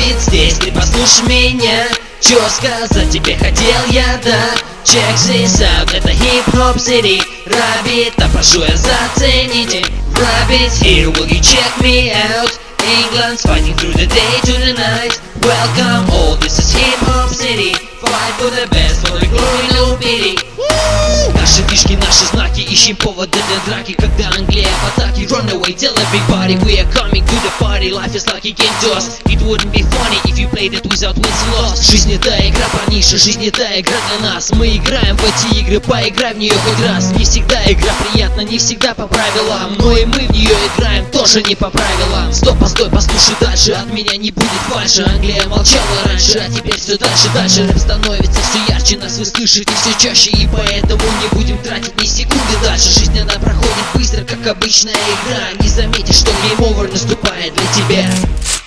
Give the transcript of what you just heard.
происходит здесь, ты послушай меня. Чё сказать тебе хотел я, да? Check this out, это hip-hop city. Rabbit, а прошу я зацените. Rabbit, here will you check me out? England's fighting through the day to the night. Welcome all, this is hip-hop city. Fight for the best, for the glory, no pity. Наши фишки, наши знаки, ищем поводы для драки. Когда Англия в атаке, run away, tell everybody we are coming to the party. Life is like a game to us. It wouldn't be funny if you played it without wins and loss. Жизнь это игра, парниша, жизнь это игра для нас. Мы играем в эти игры, поиграй в нее хоть раз. Не всегда игра приятна, не всегда по правилам, но и мы в нее играем тоже не по правилам. Стоп, постой, послушай дальше, от меня не будет фальши. Англия молчала раньше, а теперь все дальше, дальше. Рэп становится все ярче, нас вы слышите все чаще, и поэтому не будем тратить ни секунды дальше. Жизнь она проходит быстро, как обычная игра. Не заметишь, что гейм овер наступает для тебя.